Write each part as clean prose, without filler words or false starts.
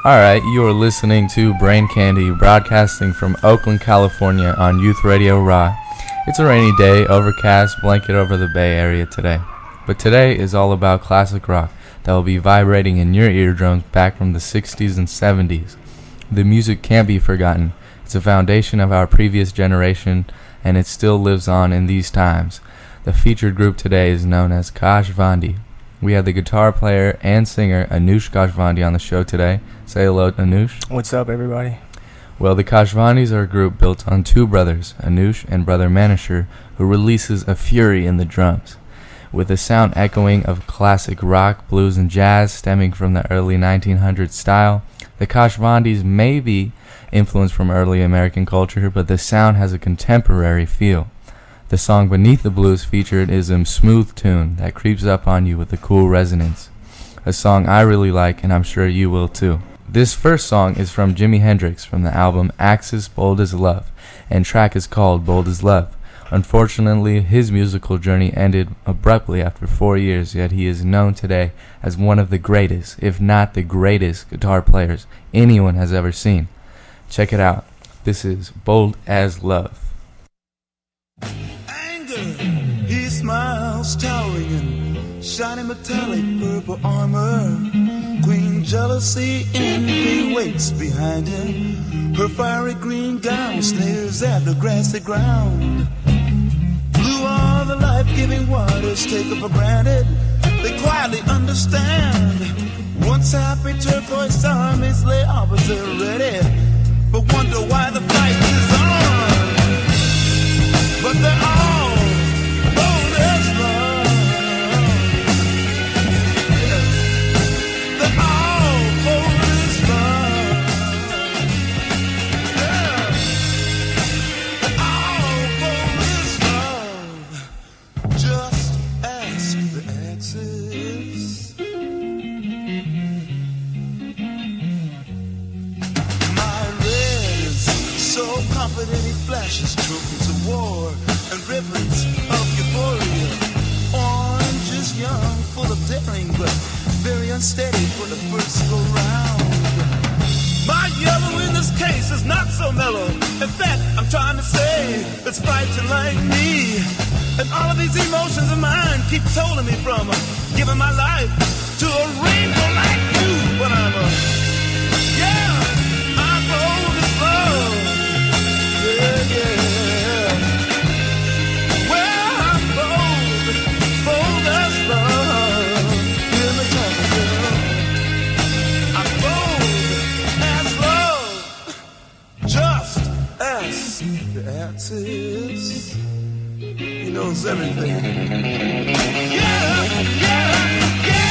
Alright, you are listening to Brain Candy, broadcasting from Oakland, California on Youth Radio Raw. It's a rainy day, overcast, blanket over the Bay Area today. But today is all about classic rock that will be vibrating in your eardrums back from the 60s and 70s. The music can't be forgotten. It's a foundation of our previous generation, and it still lives on in these times. The featured group today is known as Kashvandi. We have the guitar player and singer Anush Kashvandi on the show today. Say hello, Anush. What's up, everybody? Well, the Kashvandis are a group built on two brothers, Anush and brother Manisher, who releases a fury in the drums. With a sound echoing of classic rock, blues, and jazz stemming from the early 1900s style, the Kashvandis may be influenced from early American culture, but the sound has a contemporary feel. The song Beneath the Blues featured is a smooth tune that creeps up on you with a cool resonance. A song I really like, and I'm sure you will too. This first song is from Jimi Hendrix from the album Axis Bold as Love, and track is called Bold as Love. Unfortunately, his musical journey ended abruptly after 4 years, yet he is known today as one of the greatest, if not the greatest, guitar players anyone has ever seen. Check it out. This is Bold as Love. He smiles, towering in shiny metallic purple armor. Queen jealousy, envy waits behind him. Her fiery green gown sneers at the grassy ground. Blue are the life-giving waters taken for granted. They quietly understand. Once happy turquoise armies lay opposite ready, but wonder why the fight is on. But they're all bold as love. They're all bold as love. Yeah. They're all bold as love. Just ask the Axis. My red is so confident he flashes trophies of war and ribbons of euphoria. Orange is young, full of daring, but very unsteady for the first go round. My yellow in this case is not so mellow. In fact, I'm trying to say it's fighting like me. And all of these emotions of mine keep holding me from giving my life to a rainbow like you. But I'm bold as love. Yeah, yeah. Well, I'm bold as love. Hear me talking, girl. I'm bold as love. Just ask the Axis. He knows everything. Yeah, yeah, yeah.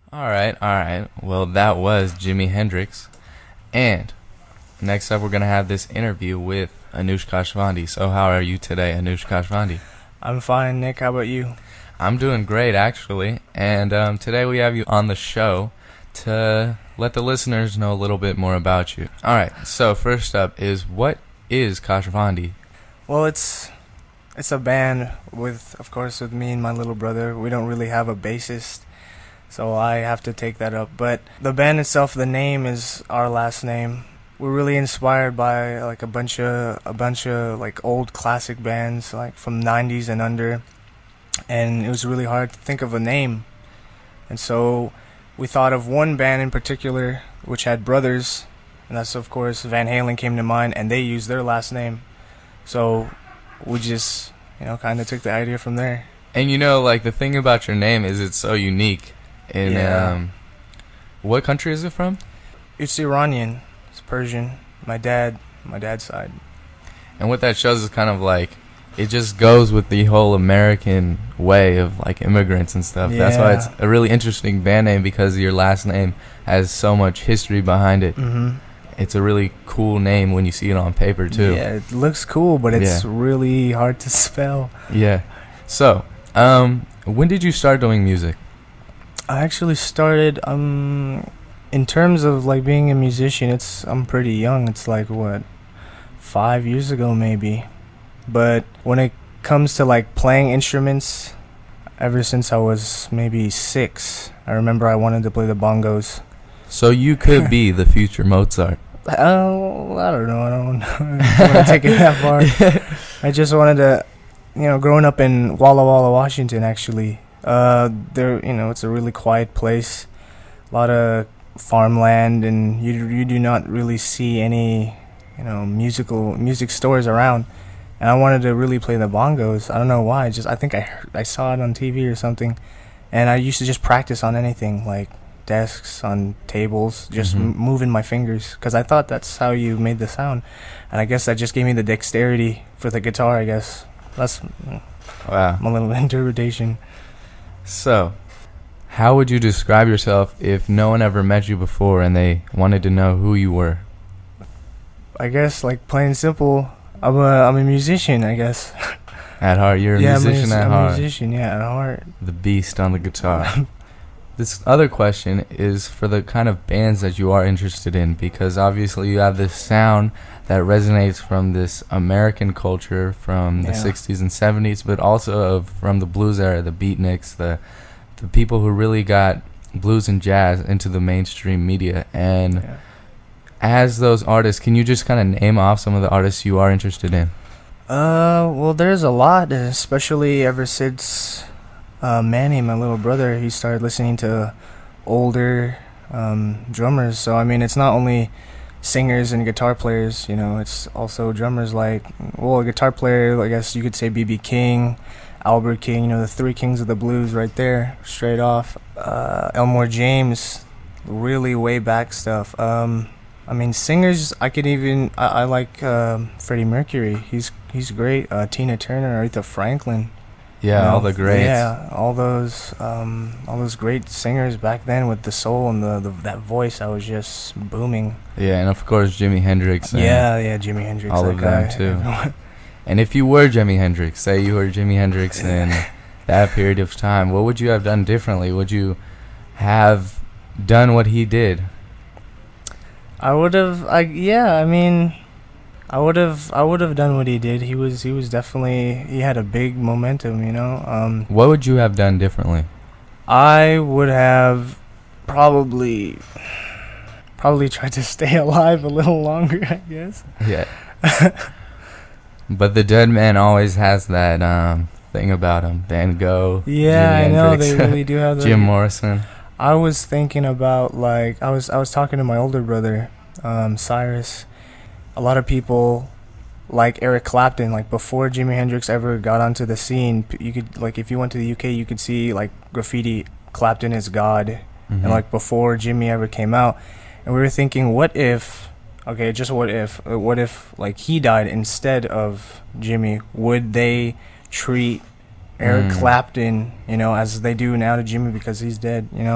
All right, all right. Well, that was Jimi Hendrix. And next up, we're going to have this interview with Anush Kashvandi. So how are you today, Anush Kashvandi? I'm fine, Nick. How about you? I'm doing great, actually. And today we have you on the show to let the listeners know a little bit more about you. All right, so first up is, what is Kashvandi? Well, it's a band of course, with me and my little brother. We don't really have a bassist, so I have to take that up. But the band itself, the name is our last name. We're really inspired by like a bunch of like old classic bands like from 90s and under, and it was really hard to think of a name. And so we thought of one band in particular which had brothers, and that's of course Van Halen came to mind, and they used their last name. So we just, kind of took the idea from there. And like the thing about your name is it's so unique. And what country is it from? It's Iranian. It's Persian. My dad's side. And what that shows is kind of like, it just goes with the whole American way of like immigrants and stuff. Yeah. That's why it's a really interesting band name, because your last name has so much history behind it. Mm-hmm. It's a really cool name when you see it on paper too. Yeah, it looks cool, but it's really hard to spell. Yeah. So, when did you start doing music? I actually started, in terms of like being a musician, I'm pretty young. It's like, 5 years ago maybe. But when it comes to like playing instruments, ever since I was maybe 6, I remember I wanted to play the bongos. So you could be the future Mozart. Oh, I don't know. I don't want to take it that far. I just wanted to, growing up in Walla Walla, Washington, actually, it's a really quiet place, a lot of farmland, and you do not really see any, music stores around. And I wanted to really play the bongos. I don't know why. I think I saw it on TV or something, and I used to just practice on anything, like desks, on tables, just moving my fingers, because I thought that's how you made the sound. And I guess that just gave me the dexterity for the guitar, I guess. That's my little interpretation. So, how would you describe yourself if no one ever met you before and they wanted to know who you were? I guess, like, plain and simple, I'm a musician, I guess. At heart, you're a musician at heart. I'm a musician, at heart. The beast on the guitar. This other question is for the kind of bands that you are interested in, because obviously you have this sound that resonates from this American culture from the 60s and 70s, but also from the blues era, the beatniks, the people who really got blues and jazz into the mainstream media. And as those artists, can you just kind of name off some of the artists you are interested in? Well, there's a lot, especially ever since Manny, my little brother, he started listening to older drummers. So, I mean, it's not only singers and guitar players, it's also drummers like, a guitar player, I guess you could say B.B. King, Albert King, the three kings of the blues right there, straight off. Elmore James, really way back stuff. I mean, singers, I like Freddie Mercury. He's great. Tina Turner, Aretha Franklin. Yeah, all the greats. Yeah, all those great singers back then with the soul and that voice. I was just booming. Yeah, and of course Jimi Hendrix. Jimi Hendrix. All of them too. And if you were Jimi Hendrix, say you were Jimi Hendrix in that period of time, what would you have done differently? Would you have done what he did? I would have. I would have done what he did. He was definitely, he had a big momentum, What would you have done differently? I would have probably tried to stay alive a little longer, I guess. Yeah. But the dead man always has that thing about him. Van Gogh. Yeah, Jimi I know, Hendrix, they really do have that. Jim Morrison. I was thinking about, like, I was talking to my older brother, Cyrus. A lot of people, like Eric Clapton, like before Jimi Hendrix ever got onto the scene, you could, like, if you went to the UK, you could see like graffiti, Clapton is God, and like before Jimmy ever came out. And we were thinking, what if like he died instead of Jimmy? Would they treat Eric Clapton, as they do now to Jimmy because he's dead,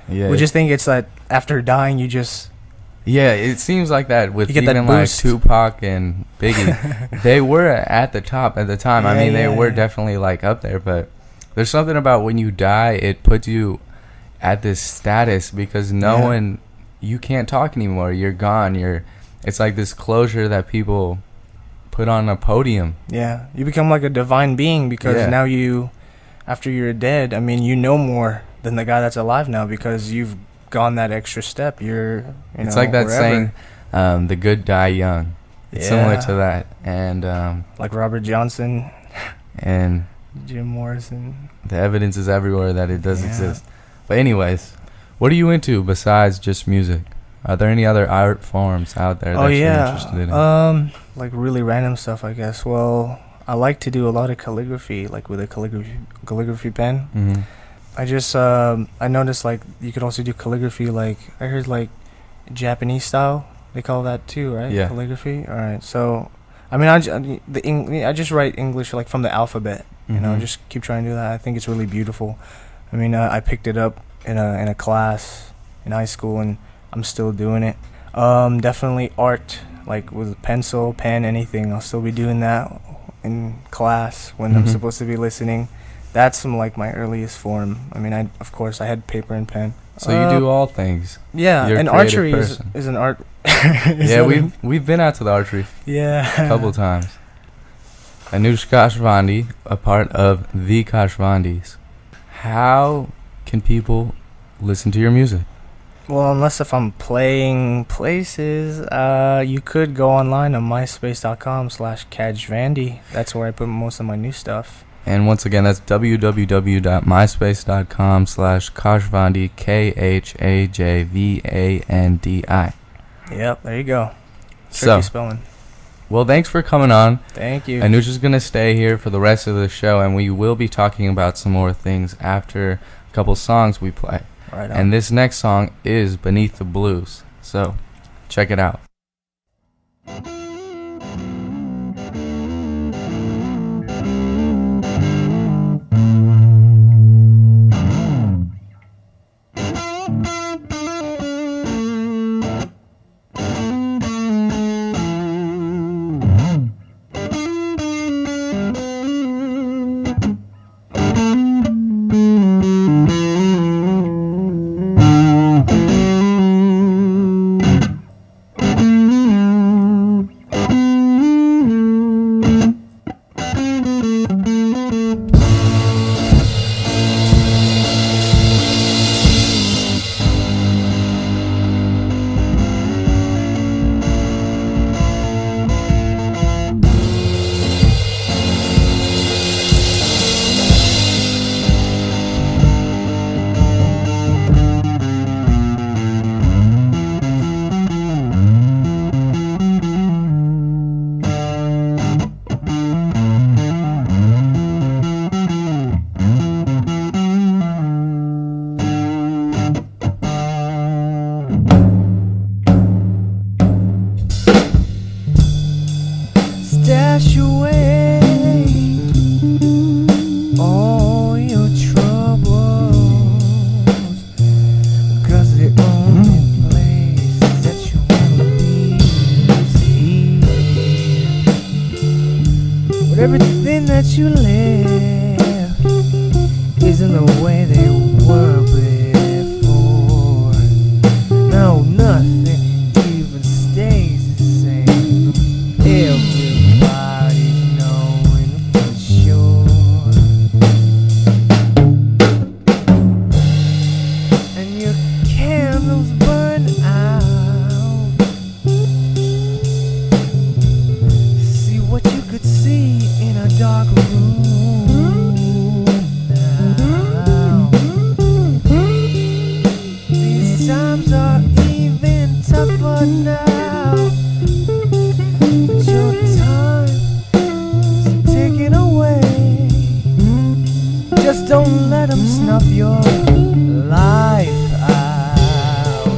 Yeah, We just think it's that after dying, you just yeah. It seems like that with You get that even like boost. Tupac and Biggie. They were at the top at the time. I Yeah, mean, they yeah, were yeah. definitely like up there. But there's something about when you die, it puts you at this status because no Yeah. one, you can't talk anymore. You're gone. It's like this closure that people put on a podium. yeah, you become like a divine being because Yeah. now you, after you're dead, I mean, you know more than the guy that's alive now because you've gone that extra step. It's like that saying, the good die young. It's similar Yeah. to that. And like Robert Johnson, and Jim Morrison. the evidence is everywhere that it does Yeah. exist. But anyways, what are you into besides just music? Are there any other art forms out there that Oh you're yeah, interested in? like really random stuff, I guess. Well, I like to do a lot of calligraphy, like with a calligraphy pen. Mm-hmm. I just I noticed like you could also do calligraphy. Like I heard like Japanese style. They call that too, right? Yeah. Calligraphy. All right. So, I mean, I just write English like from the alphabet. You know, Mhm. just keep trying to do that. I think it's really beautiful. I mean, I picked it up in a class in high school, and I'm still doing it. Definitely art, like with pencil, pen, anything. I'll still be doing that in class when I'm Mhm. supposed to be listening. That's like my earliest form. I mean, of course I had paper and pen. So you do all things. Yeah, You're a and creative archery person. is an art. Yeah, we've been out to the archery yeah a couple times. Anush Kashvandi, a part of the Kashvandis. How can people listen to your music? Well, unless if I'm playing places, you could go online on myspace.com/Kajvandi. That's where I put most of my new stuff. And once again, that's www.myspace.com/Kashvandi, KHAJVANDI. Yep, there you go. Tricky So, spelling. well, thanks for coming on. Thank you. Anush is going to stay here for the rest of the show, and we will be talking about some more things after a couple songs we play. Right on. And this next song is Beneath the Blues. So, check it out. Stash away all your troubles, 'cause the only place that you wanna be is here. But everything that you left isn't the way they were before. No, nothing even stays the same. Everybody's knowing for sure. And your candles burn out. See what you could see in a dark room now. These times are even tougher now. But your time is taken away. Just don't let them snuff your life out.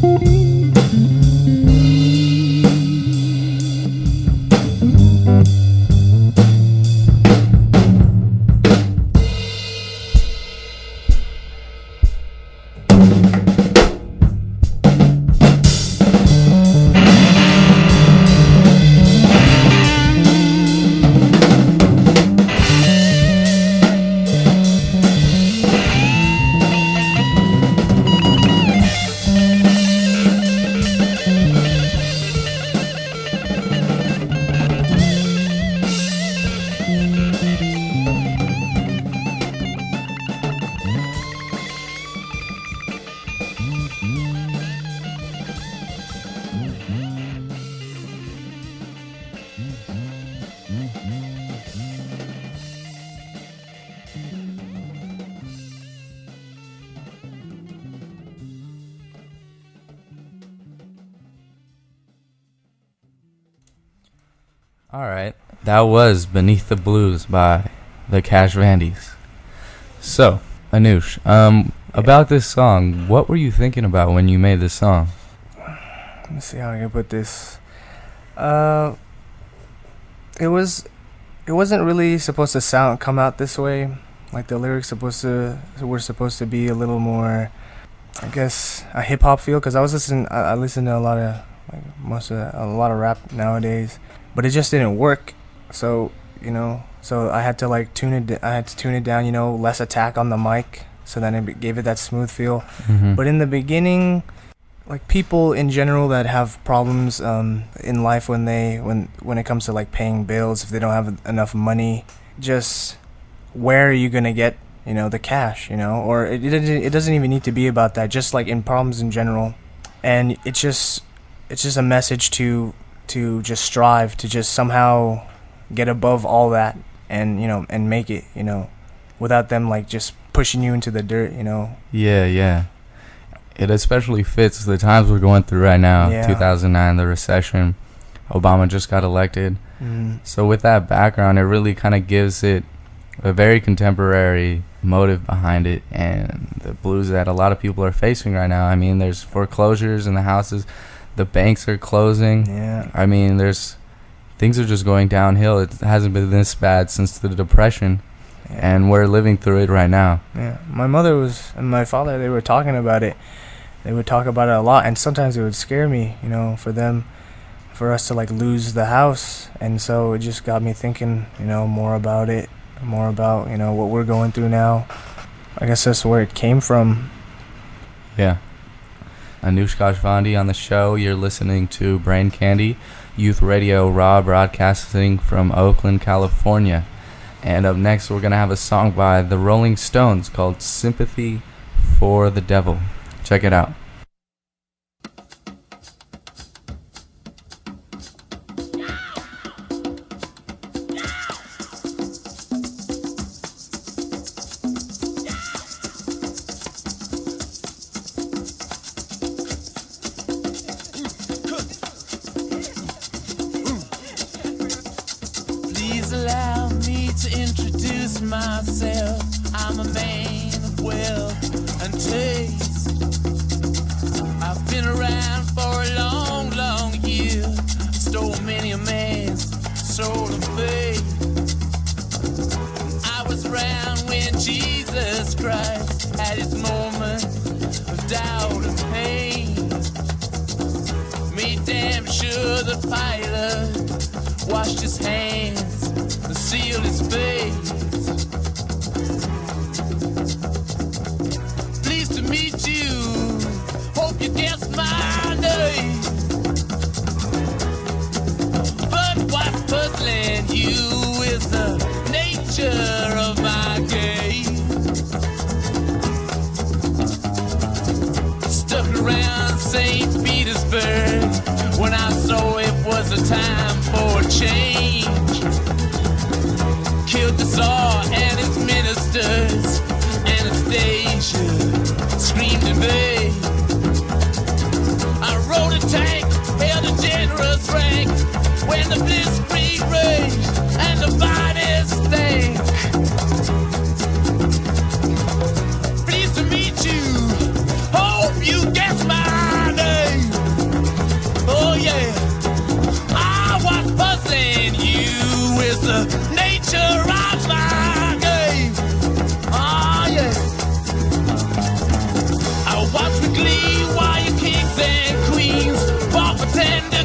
All right, that was Beneath the Blues by the Cash Vandies. So, Anush, about this song, what were you thinking about when you made this song? Let me see how I can put this. It wasn't really supposed to come out this way. Like the lyrics were supposed to be a little more, I guess, a hip hop feel. Cause I listen to a lot of a lot of rap nowadays, but it just didn't work. So so I had to tune it down. Less attack on the mic, so then it gave it that smooth feel. Mm-hmm. But in the beginning, like people in general that have problems in life when it comes to paying bills, if they don't have enough money, just where are you gonna get the cash, or it doesn't even need to be about that, just like in problems in general. And it's just a message to just strive to just somehow get above all that and and make it, without them just pushing you into the dirt. Yeah. It especially fits the times we're going through right now. Yeah. 2009, the recession. Obama just got elected. Mm-hmm. So with that background, it really kind of gives it a very contemporary motive behind it, and the blues that a lot of people are facing right now. I mean, there's foreclosures in the houses. The banks are closing. Yeah. I mean, things are just going downhill. It hasn't been this bad since the Depression. Yeah. And we're living through it right now. Yeah, my mother and my father, they were talking about it. They would talk about it a lot, and sometimes it would scare me, for us to lose the house. And so it just got me thinking, more about it, more about, what we're going through now. I guess that's where it came from. Yeah. Anush Kashvandi on the show. You're listening to Brain Candy, Youth Radio Raw, broadcasting from Oakland, California. And up next, we're going to have a song by the Rolling Stones called Sympathy for the Devil. Check it out. Please allow me to introduce myself. I'm a man of wealth and taste. I've been around for a long, long year. Stole many a man's soul of faith. I was around when Jesus Christ had his moment of doubt and pain. Made damn sure the Pilate washed his hands and sealed his face. Pleased to meet you. Hope you guessed my name. But what's puzzling you is the nature of my game. Stuck around St. Petersburg when I saw it was a time for change. Killed the Tsar and his ministers. Anastasia screamed in vain. I rode a tank, held a generous rank when the blitzkrieg raged and the bodies stank. Pleased to meet you. Hope you guess my name.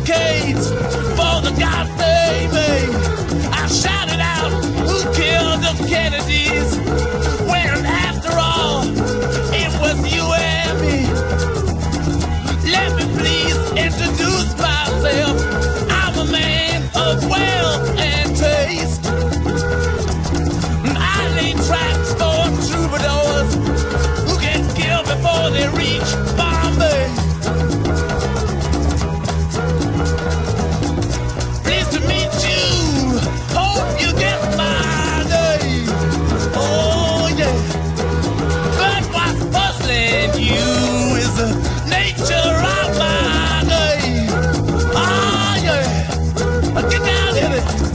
barricades for the God save me. I shouted out, who killed the Kennedys? When after all, it was you and me. Let me please introduce myself. I'm a man of wealth and taste. I lay traps for troubadours who get killed before they reach Bombay. Pleased to meet you. Hope you get my name. Oh yeah. But what's puzzling you is the nature of my name. Oh yeah. Get down in it.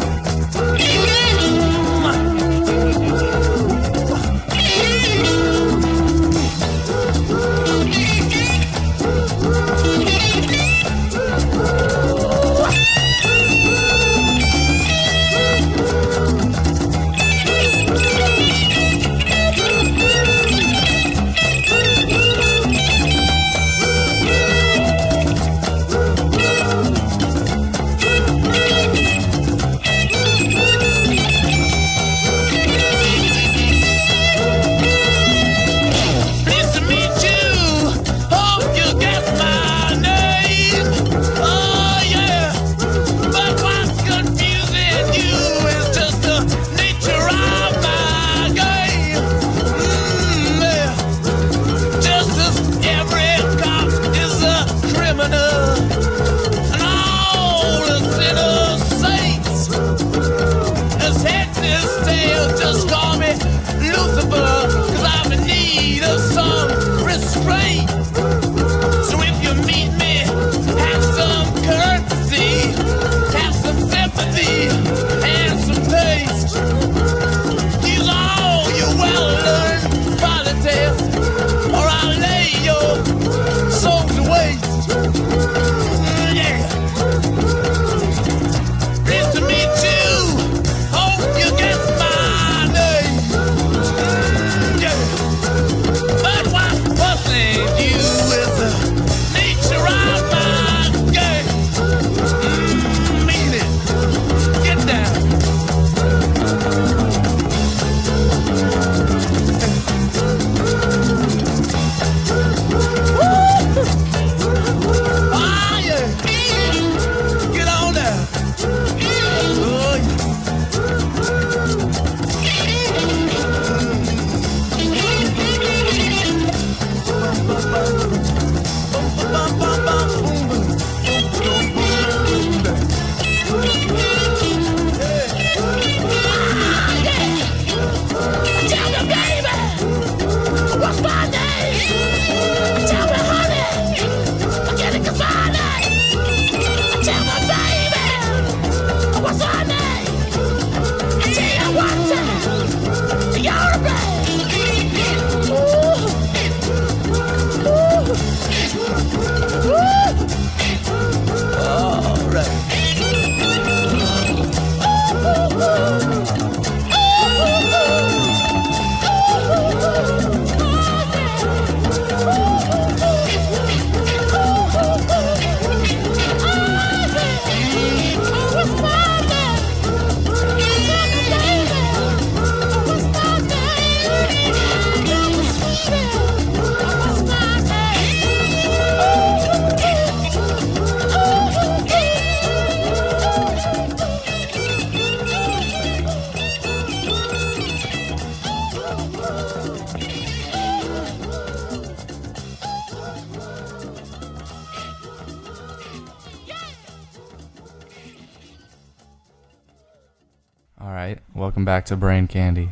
Alright, welcome back to Brain Candy.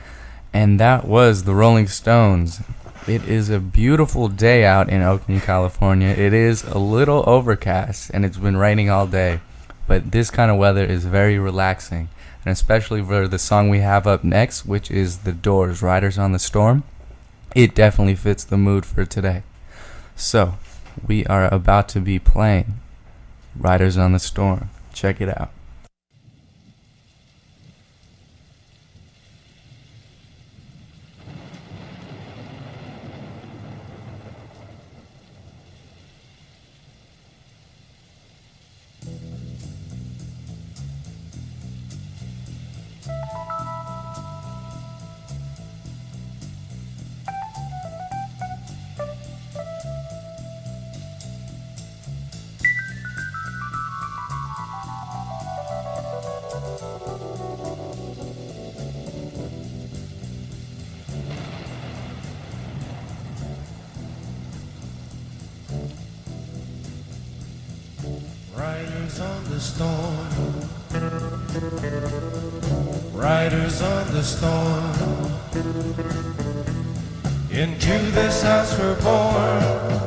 And that was the Rolling Stones. It is a beautiful day out in Oakland, California. It is a little overcast and it's been raining all day. But this kind of weather is very relaxing. And especially for the song we have up next, which is The Doors, Riders on the Storm. It definitely fits the mood for today. So, we are about to be playing Riders on the Storm. Check it out. Riders on the storm, riders on the storm. Into this house we're born,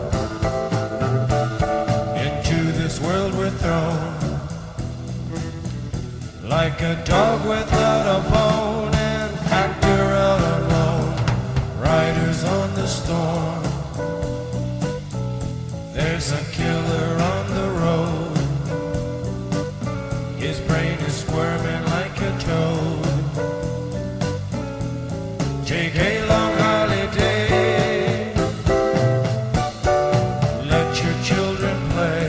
into this world we're thrown. Like a dog without a bone, an actor out alone. Riders on the storm. There's a killer on the road. His brain is squirming like a toad. Take a long holiday. Let your children play.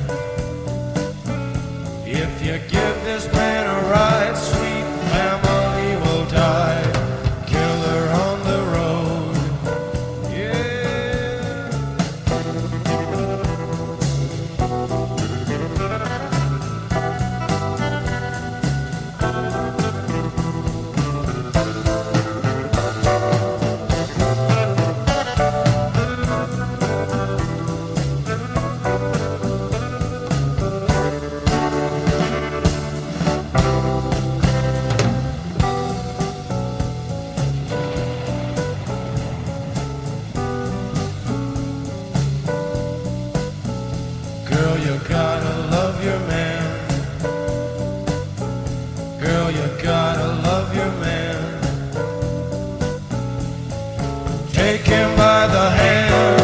If you give this man a ride, sweet family will die. Killer on the road. Yeah. Girl, you gotta love your man. Girl, you gotta love your man. Take him by the hand.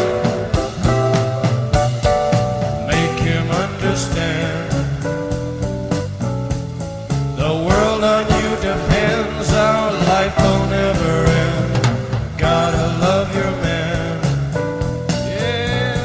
Make him understand. The world on you depends. Our life will never end. Gotta love your man. Yeah.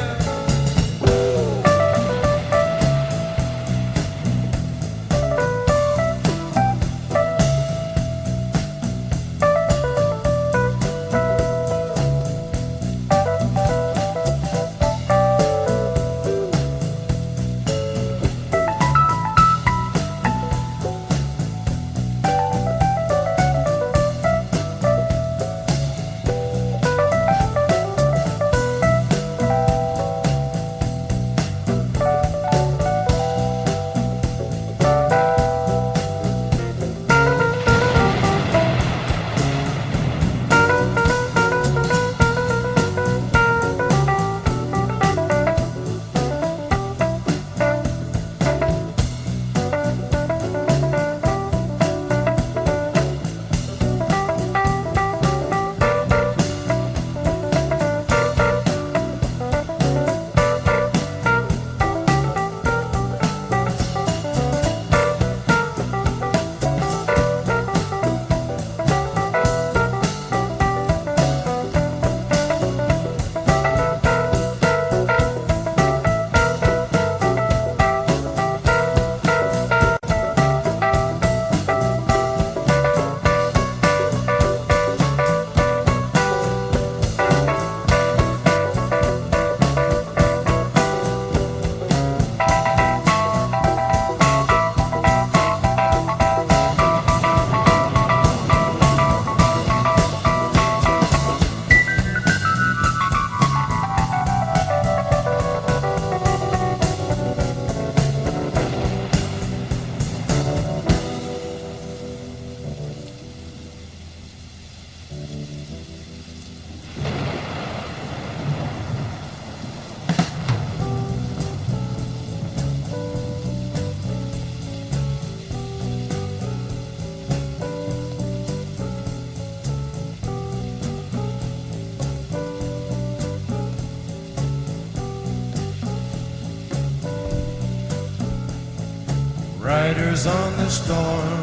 Riders on the storm,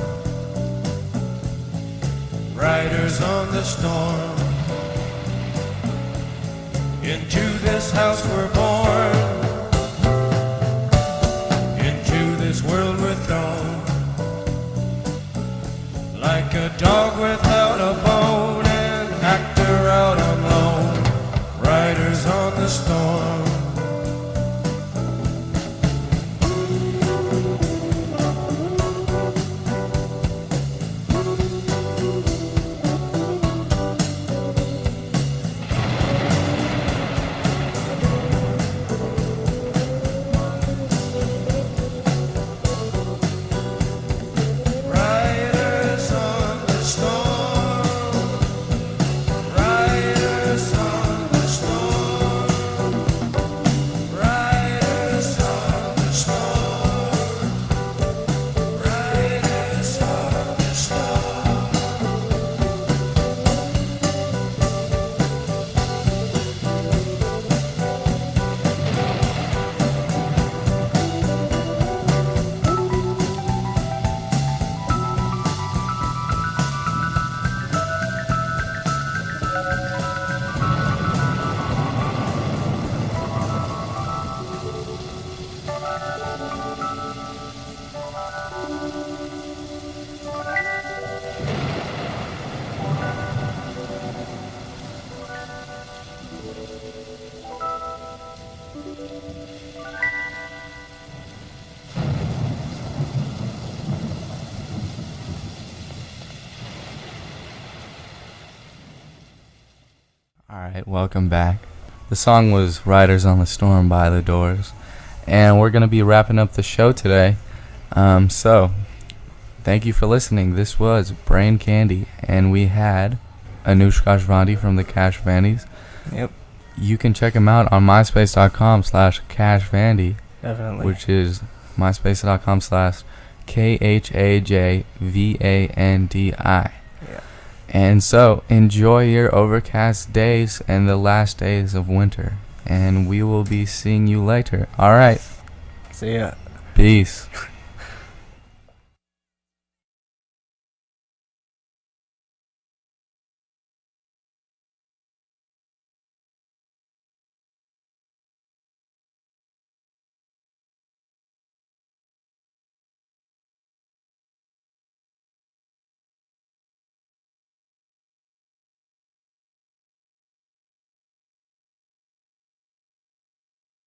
riders on the storm. Into this house we're born, into this world we're thrown. Like a dog without a bone, an actor out on loan. Riders on the storm. Alright, welcome back. The song was Riders on the Storm by The Doors. And we're going to be wrapping up the show today. So, thank you for listening. This was Brain Candy. And we had Anush Kashvandi from the Cash Vandies. Yep. You can check him out on myspace.com/cashvandy. Definitely. Which is myspace.com/KHAJVANDI. Yeah. And so, enjoy your overcast days and the last days of winter. And we will be seeing you later. Alright. See ya. Peace.